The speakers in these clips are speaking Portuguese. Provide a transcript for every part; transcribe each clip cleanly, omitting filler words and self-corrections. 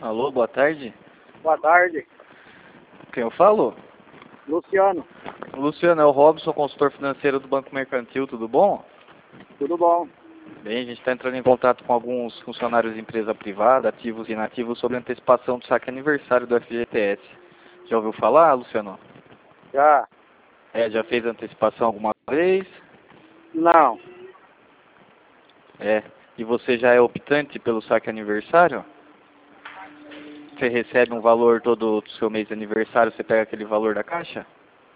Alô, boa tarde. Boa tarde, Quem eu falo? Luciano. Luciano, é o Robson, consultor financeiro do Banco Mercantil, tudo bom? Tudo bom? Bem, a gente está entrando em contato com alguns funcionários de empresa privada, ativos e inativos, sobre antecipação do saque aniversário do FGTS. Já ouviu falar, Luciano? Já? Já fez antecipação alguma vez? Não. E você já é optante pelo saque aniversário? Você recebe um valor todo do seu mês de aniversário, você pega aquele valor da caixa?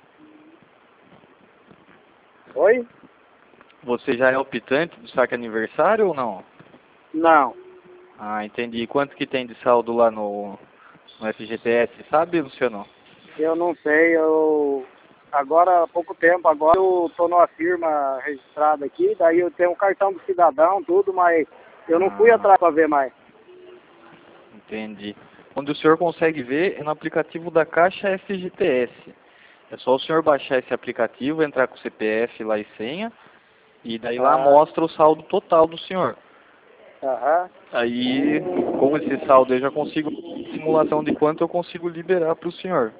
Oi? Você já é optante do saque aniversário ou não? Não. Ah, entendi. Quanto que tem de saldo lá no FGTS, sabe, Luciano? Eu não sei, agora há pouco tempo, agora eu tô numa firma registrada aqui, daí eu tenho um cartão do cidadão, tudo, mas eu não fui atrás para ver mais. Entendi. Onde o senhor consegue ver é no aplicativo da Caixa FGTS. É só o senhor baixar esse aplicativo, entrar com o CPF lá e senha, e daí lá mostra o saldo total do senhor. Aham. Aí, com esse saldo eu já consigo simulação de quanto eu consigo liberar para o senhor.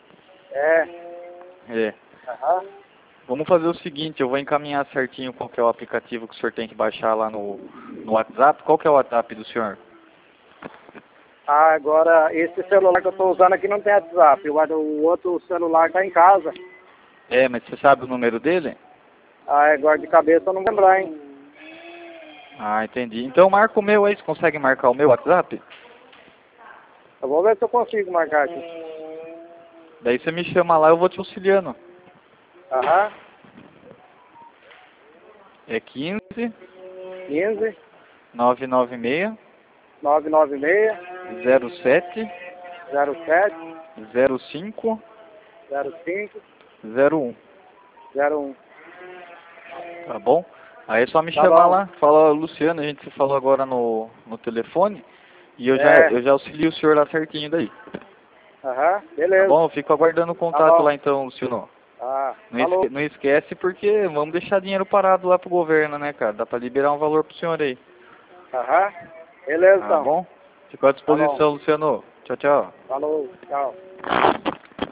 É. Aham. Vamos fazer o seguinte, eu vou encaminhar certinho qual que é o aplicativo que o senhor tem que baixar lá no WhatsApp. Qual que é o WhatsApp do senhor? Agora, esse celular que eu tô usando aqui não tem WhatsApp, o outro celular tá em casa. Mas você sabe o número dele? Agora de cabeça eu não vou lembrar, hein? Ah, entendi. Então marca o meu aí, você consegue marcar o meu WhatsApp? Eu vou ver se eu consigo marcar aqui. Daí você me chama lá, eu vou te auxiliando. Aham. É 15 15 996 996 07 07 05 05 01. 01. Tá bom? Aí é só me Tá chamar bom. lá. Fala, Luciano, a gente se falou agora no telefone. E eu já auxilio o senhor lá certinho daí. Aham, Tá beleza. bom? Eu fico aguardando o Tá contato bom. lá então, Luciano. Falou. Não esquece porque vamos deixar dinheiro parado lá pro governo, né, cara? Dá pra liberar um valor pro senhor aí. Aham, beleza Tá então. bom? Fico à Tá bom. disposição, Luciano. Tchau, tchau. Falou, tchau.